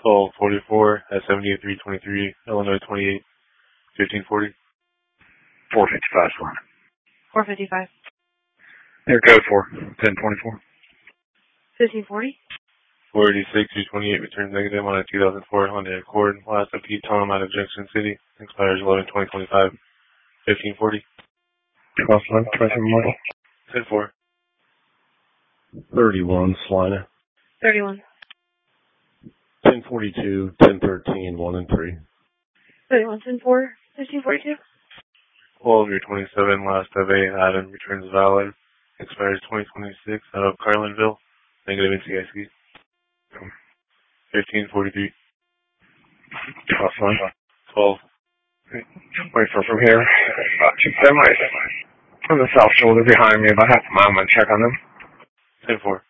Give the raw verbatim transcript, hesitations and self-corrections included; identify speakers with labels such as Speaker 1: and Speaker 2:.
Speaker 1: twelve forty-four at seventy-eight three twenty-three, Illinois twenty-eight, fifteen forty.
Speaker 2: four fifty-five, sir.
Speaker 3: four fifty-five.
Speaker 2: Air code for ten twenty-four.
Speaker 3: fifteen forty.
Speaker 1: four eighty-six, two twenty-eight, returns negative on a two thousand four Honda Accord. Last up to Tom out of Junction City. Expires eleven twenty twenty-five, fifteen forty.
Speaker 2: twelve eleven, twenty-seven model.
Speaker 1: ten four.
Speaker 4: thirty-one, Salina.
Speaker 3: thirty-one.
Speaker 4: ten forty-two, ten thirteen, one and three.
Speaker 3: thirty-one, ten four, fifteen forty-two.
Speaker 1: twelve twenty-seven, last of A, Adam, returns valid. Expires twenty twenty-six out of Carlinville. Negative N C I C. fifteen forty-three.
Speaker 2: twelve eleven.
Speaker 1: twelve.
Speaker 2: Wait for from here. About two semis on the south shoulder behind me. If I have to mile, I'm going to check on them.
Speaker 1: ten four.